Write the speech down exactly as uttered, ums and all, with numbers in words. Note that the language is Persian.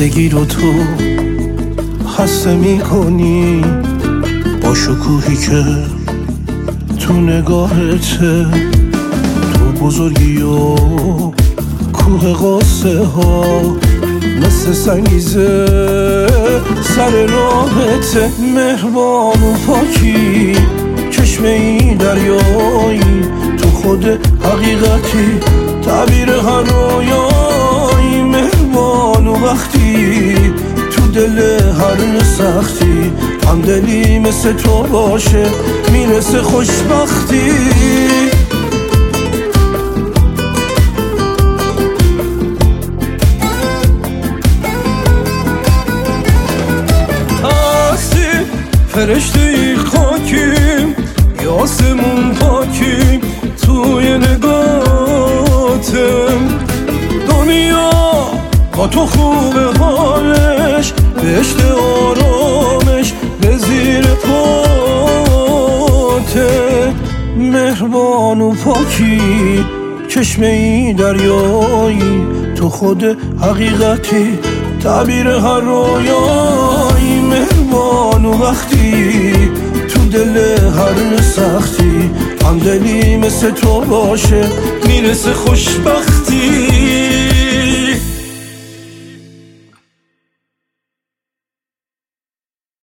خستگی رو تو خسته میکنی با شکوهی که تو نگاهته، تو بزرگی و کوه قصه ها مثل سنگیزه سر راهته. مهربان و پاکی چشمه ای دریایی، تو خود حقیقتی تعبیر هر رویایی. مهربان و وقتی تو دل هر سختی همدلی مثل تو باشه میرسه خوشبختی. هستی فرشته خاکیم یا آسمون پاکیم توی نگاتم. دنیا با تو خوبه حالش، بهشت آرامش به زیر پاته. مهربان و پاکی چشمه ای دریایی، تو خود حقیقتی تعبیر هر رویایی. مهربان و وقتی تو دل هر سختی همدلی مثل تو باشه میرسه خوشبختی.